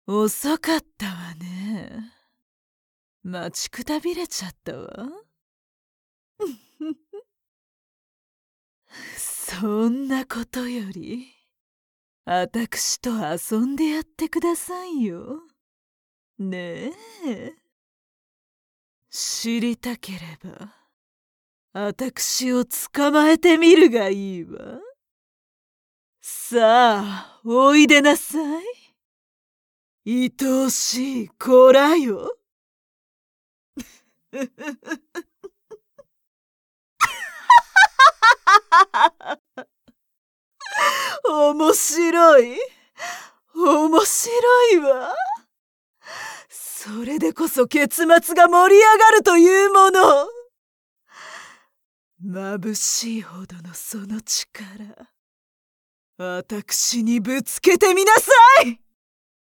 遅かったわね。待ちくたびれちゃったわ。そんなことより、あたくしと遊んでやってくださいよ。ねえ。知りたければ、あたくしを捕まえてみるがいいわ。さあ、おいでなさい。愛おしい子らよ。面白い。面白いわ。それでこそ結末が盛り上がるというもの。眩しいほどのその力、あたくしにぶつけてみなさい。